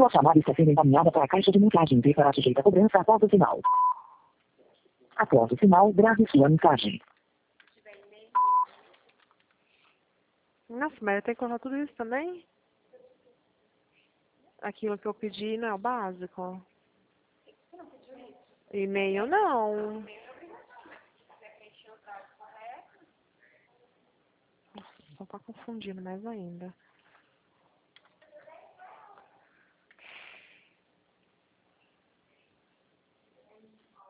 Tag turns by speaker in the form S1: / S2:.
S1: Sua chamada está sendo encaminhada para a caixa de mensagem e será sujeita a cobrança após o sinal. Após o sinal, grave sua mensagem.
S2: Nossa, mas eu tenho que colocar tudo isso também? Aquilo que eu pedi não é o básico? E-mail não. Nossa, só tá confundindo mais ainda.